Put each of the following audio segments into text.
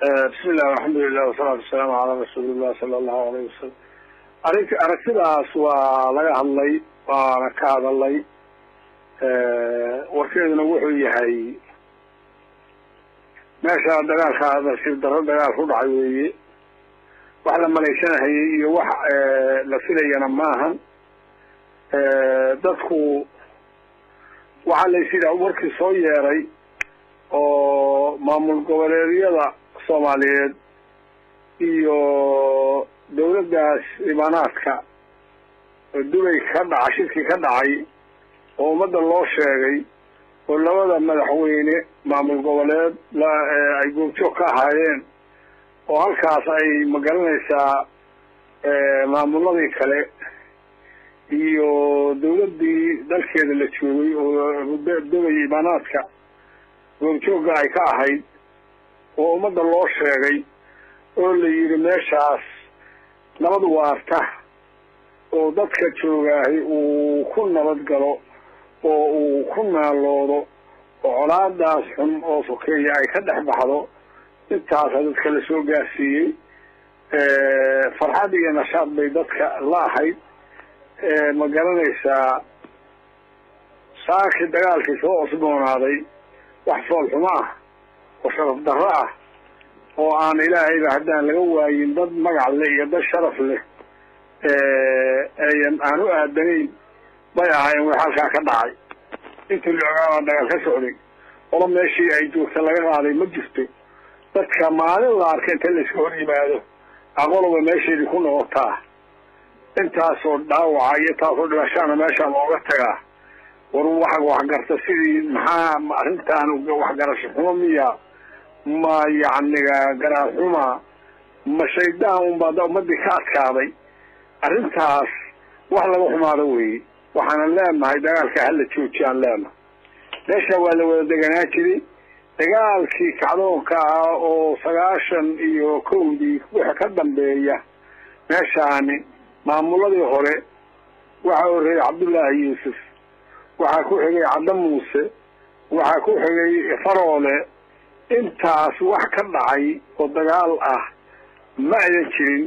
بسم الله والحمد لله والصلاة والسلام على رسول الله صلى الله عليه وسلم. أركتاس ولا الله ونكاد الله وكذا وحي هاي ما شاء دجال هذا شيء دجال هو عيوي وعلى ما ليش هي وح لسيلي أنا معهم دخو وعلى يصير أورك صويري أو معمول كواليريا Soomaaliyeed iyo dawladdaas imaanaadka Dubai ka dhacay shirki ka dhacay oo umada loo sheegay oo labada madaxweyne maamul goboleed ay goobjoog ka ahaayeen oo halkaas ay magaranaysaa maamuladii kale iyo dawladdii dalkeeda la joogay oo Dubai imaanaadka goobjoog ay ka ahayd oo umada loo sheegay oo la yiri meeshaas nabad waarta oo dadka joogay uu ku nabad galo oo uu ku naaloodo oo colaadaas xun oo sokeeya ay ka dhaxbaxdo intaas dadka la soo gaarsiiyay farxad iyo nashaad bay dadka laahayd ma garanaysaa saaki dagaalkii soo cusboonaaday wax fool xumo ah وشرف دراء وأن إلهي بهدان لقوائي ضد مقع لي ضد شرف له أنو أهدنين ضيعي وحالك كدعي انتو اللي عقاما دقال كسعودي ولم يشي عيدوك تلقى علي مجفتي ضدك مالي الله أركين تلي سكوري بهدو أقولوا بماشي لكون غطاه انت أصور داوعا يتاصور لشانا ماشا موغتها وروحك وحقرت سيدي محام أرنتان وحقر شحومية ما يعني قراحوما ما شيداهم بعد أمدي كاتكاضي أرنتاس وحلا وحما روي وحنا اللامة هاي دقالك هلا تشوتشان لامة ليش ولا دقناتي دقالك كعلوكا أو سقاشن إيو كودي وحكدن بيا ماشاني معمولة هوري وحوري عبد الله يوسف waxaa ku xigay Cadda Muuse waxaa ku xigay Faroole intaas wax ka dhacay oo dagaal ah ma ay jirin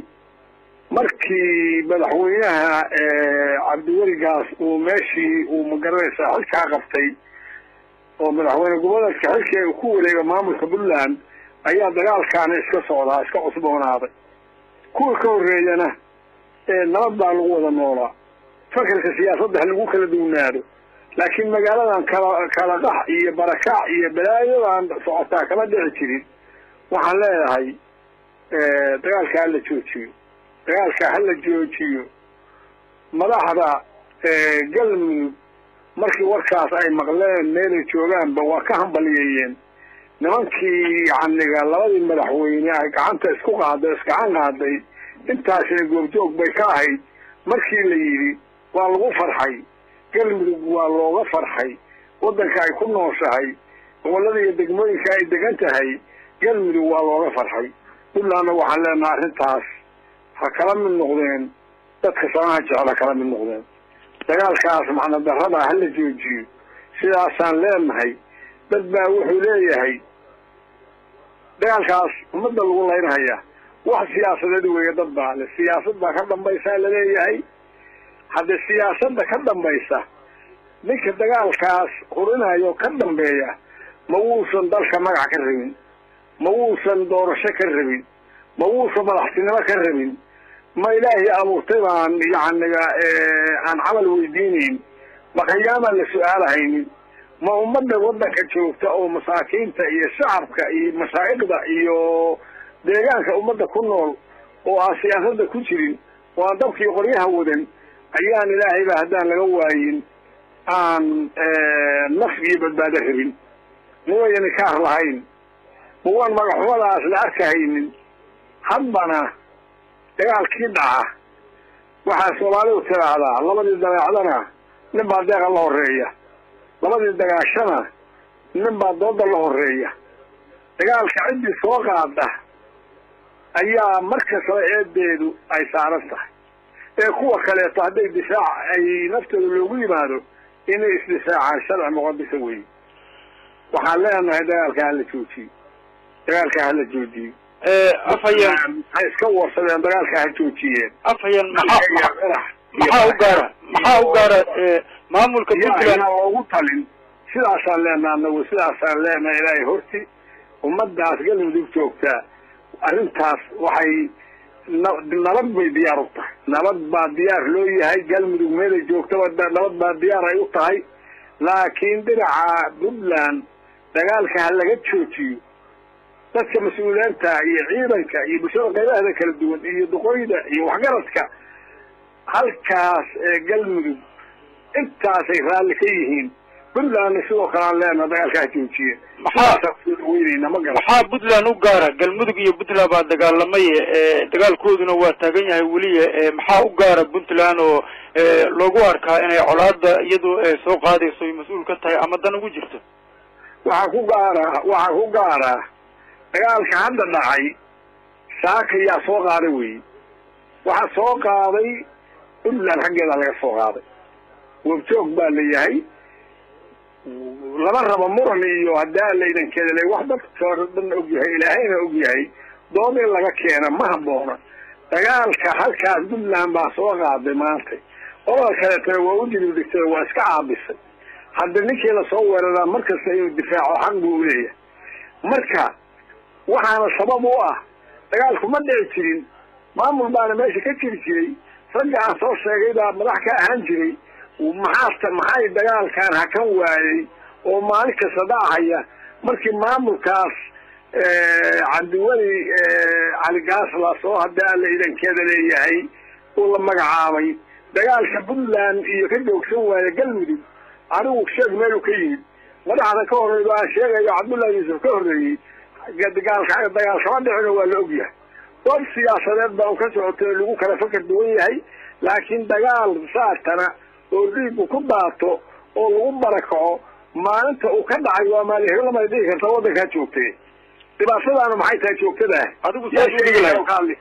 markii madaxweynaha Cabdiweligaas uu meeshii uu magaranaysaa halka qabtay oo madaxweyne gobolka xilkii uu ku wareegay maamulka Puntland ayaa dagaalkan iska socdaa iska cusboonaaday kuwa ka horeeyana nabad baa lagu wada noolaa fakarka siyaasadda lagu kala duwanaado لكن مقالة كلا ضح إيه بركة إيه بلايا عن صعوبتها كما دعتين وحلا هاي دقال كهلا تشوتشيو دقال كهلا تشوتشيو ملاحظة قلم مركي وركاس أي مقلين نيل تشوغان بواكهم بليين نمانكي عن قال المدحوين عنت اسكو قاعدة اسكعان قاعدة انت عشان يقول بيكاهي مركي اللي والغو فرحي كلمة والله فرحي ودنك أي كل نوشهاي والذي يدقمني كاي دقنتهاي كلمة والله فرحي كل أنا وحلنا عرفتاس فكلام النقدين تتخصانها على كلام النقدين دقال كاس معنا الدرهبة هل جيجي سياسان لين هاي بدبا وحوليه هاي دقال كاس مدى والله هيا واحد سياسة لدوية ضبع السياسة بكردن بيسال ليه هاي هذا السياسة كدم بيسا نك الدجال كاس قرنا يو كدم بيا موصل دلك مجا كرمين موصل دور شكر رمين موصل ملاحتنا كرمين ما إلهي أبو طبعا يعني عن عمل ويدينين بقياما لسؤال هينين ما أمدنا ودك تشوف أو مساكين تأي الشعب كأي مساعد إيو ديجان كأمدنا كنول وسياسة كتيرين وأدبك يقريها ودن أيان إلهي بهدان لقوائين عن نفسي بالبادهرين مو ينكاه لهين مو المرحولة لأكهين حبنا دقال كدعة وحا صوالي وتلعلا لبدي الدقاعدنا نبا داق الله الرئية لبدي الدقاشنا نبا ضد الله الرئية دقال كعدي سوقاته أيام مركز رئيد ديدو أي سعرفته kuwa kaleeto haday difaac ay naftooda loogu yimaado inay isdifaacaan sharci muqaddis weey waxaan leenahay dagaalka hala joojiyo أفين هيسكور سبعين دجال كهجوجيين أفين محاو قارة مامول كبوتلان أنا وطلين سلاسة لنا أنه سلاسة لنا إلهي هرتي ومدى أسقل مدوك توقتا أرنتاس وحي نبض بيديارته نبض باديار لو يهي قل مدوك ميلي جوكتا نبض باديار أيوتا هاي لكن درعا ببلان دقالك هلقات شوتيو dadka mas'uuliyiinta iyo ciidanka iyo bulshada qaybaha kala duwan iyo duqooyda iyo waxgaradka halkaas galmudug intaas ay raali ka yihiin Puntland sidoo kale leena dagaalka joojiyay maxaa Puntland u gaara galmudug iyo Puntland baa dagaalamay dagaalkooduna waa taagan yahay wali maxaa u gaara Puntland oo loogu arkaa inay colaada iyadoo soo qaadayso mas'uul ka tahay ama dan ugu jirto waxa ku gaara dagaalka hadda dhacay saaka yaa soo qaaday weey waxa soo qaaday Puntland xaggeeda laga soo qaaday wabjoog baa leeyahay lama rabo muran iyo hadaa leedan keelay wax dadka dhan og yahay ilaahayna og yahay doon in laga keena ma haboona dagaalka halkaas Puntland baa soo qaaday maanta oo kale tan waa u dilay waa iska caabisay hadda ninkii la soo weeraray markasta inuu difaaco xaq buu leeyahay marka waxaana sabab u ah dagaalku ma dhici jirin maamul baana meesha ka jiray ragga aan soo sheegay baa madax ka ahaan jiray maxay dagaalkan hakan waayay oo maalin kasta dhacaya markii maamulkaas cabdiwali cali gaas la soo hadaa la idankeeda leeyahay oo la magacaabay dagaalka Puntland iyo ka joogsan waayay galmudug anigu sheeg meel ka yimid madaxda ka horeeyay aan sheegayo Cabdullaahi Yuusuf ka horeeyay dagaalka dhacay waa la ogyahay dad siyaasadeed baa ka socotay lagu kala fakar duwan yahay laakiin dagaal saartana oo dhiig ku daato oo lagu barakaco maalinta uu ka dhacay waa maalin lama dhigi karta wadanka joogtay dibaasadaana maxay tahay joogtada adigu saad u dhigi lahayd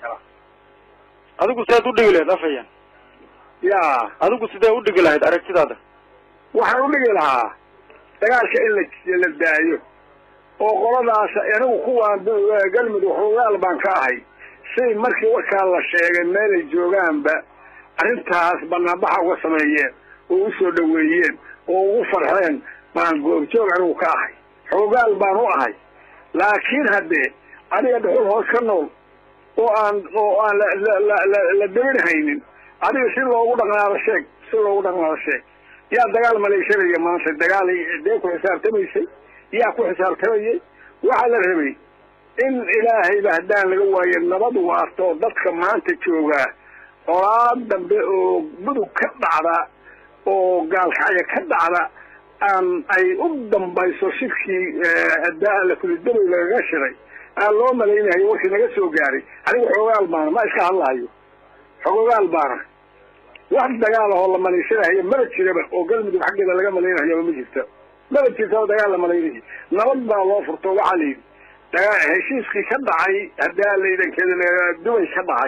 afayaan adigu sidee u dhigi lahayd aragtidaada waxaan u dhigi lahaa dagaalka in la daayo oo qoladaas anigu kuwaan galmudug xogaal baan ka ahay si markii warkaa la sheegay meel ay joogaanba arrintaas banaanbaxa uga sameeyeen oo u soo dhaweeyeen oo ugu farxeen baan goobjoog anigu ka ahay xogaal baan u ahay laakiin haddee adiga dhuxul hoos ka nool oo aan la dabinhaynin adiga si loogu dhaqnaado sheeg yaa dagaal maleyshanaya maanta dagaal dee ku xisaabtamaysay yaa ku xisaabtamayay waxa la rabay in ilaahay bahdaan laga waayo nabad waarto dadka maanta jooga oo dambe oo mudug ka dhacda oo gaalkacyo ka dhacda aan ay u dambayso shirkii adaa la kula dabay laga shiray aan loo malaynayo wixii naga soo gaaray anigu xogaal baan ma iska hadlayo xogaal baan wax dagaal oo la maleysanayo ma jiraba oo galmudug xaggeeda laga malaynayo ma jirto laba jirto dagaal la malaynayo nabad baa loo furto waxa leeyahay dagaal heshiiskii ka dhacay hadaa la idankeeda dubay ka dhacay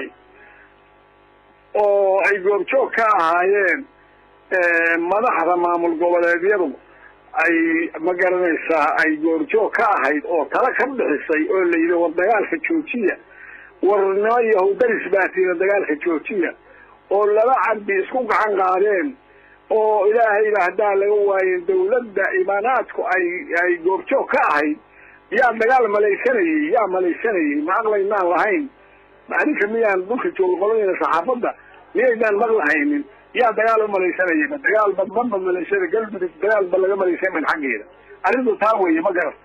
oo ay goobjoog ka ahaayeen madaxda maamul goboleedyadu ay magaranaysaa ay goobjoog ka ahayd oo tala ka bixisay oo la yiri war dagaalka joojiya warnimo yahudaris baatiina dagaalka joojiya oo laba cabdi isku gacan qaadeen oo ilaahay hadaa laga waayay dawladda imaanaadku ay goobjoog ka ahayd yaa dagaal malaysanayay ma aqlaynaan lahayn maalinka miyaan dhulka joogqolada saxaafadda miyaydaan maqlahaynin yaa dagaal u malaysanayay dagaal badban malaysanay galmudug dagaal ba laga malaysanay xaggeeda arrintu taa weeye ma garan